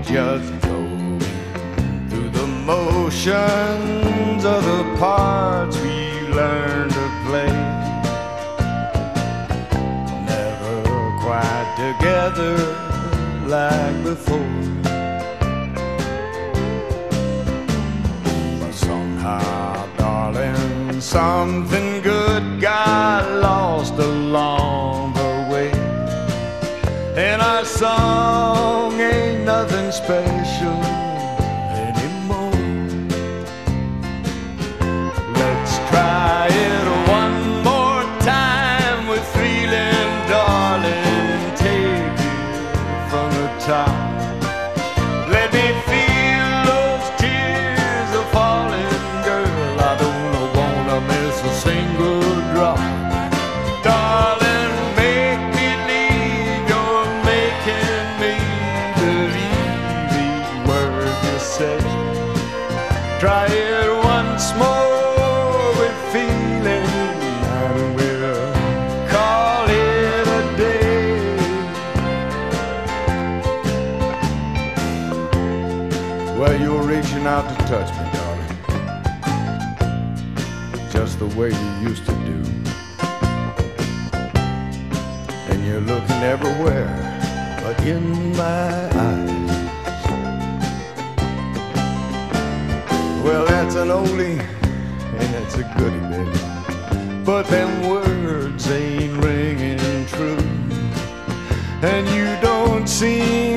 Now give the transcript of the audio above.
just go through the motions of the parts we learned to play. Never quite together like before, but somehow, darling, something good got lost along the way, and our song ain't nothing special anymore. Let's try it one more time with feeling, darling. Take it from the top. Let me feel those tears are falling, girl. I don't wanna miss a single drop. Darling, make believe you're making me believe each word you say. Try it once more with feeling, and we'll call it a day. Well, you're reaching out to touch me, darling, just the way you used to do. And you're looking everywhere but in my eyes. Well, that's an oldie and that's a goodie, baby, but them words ain't ringing true, and you don't seem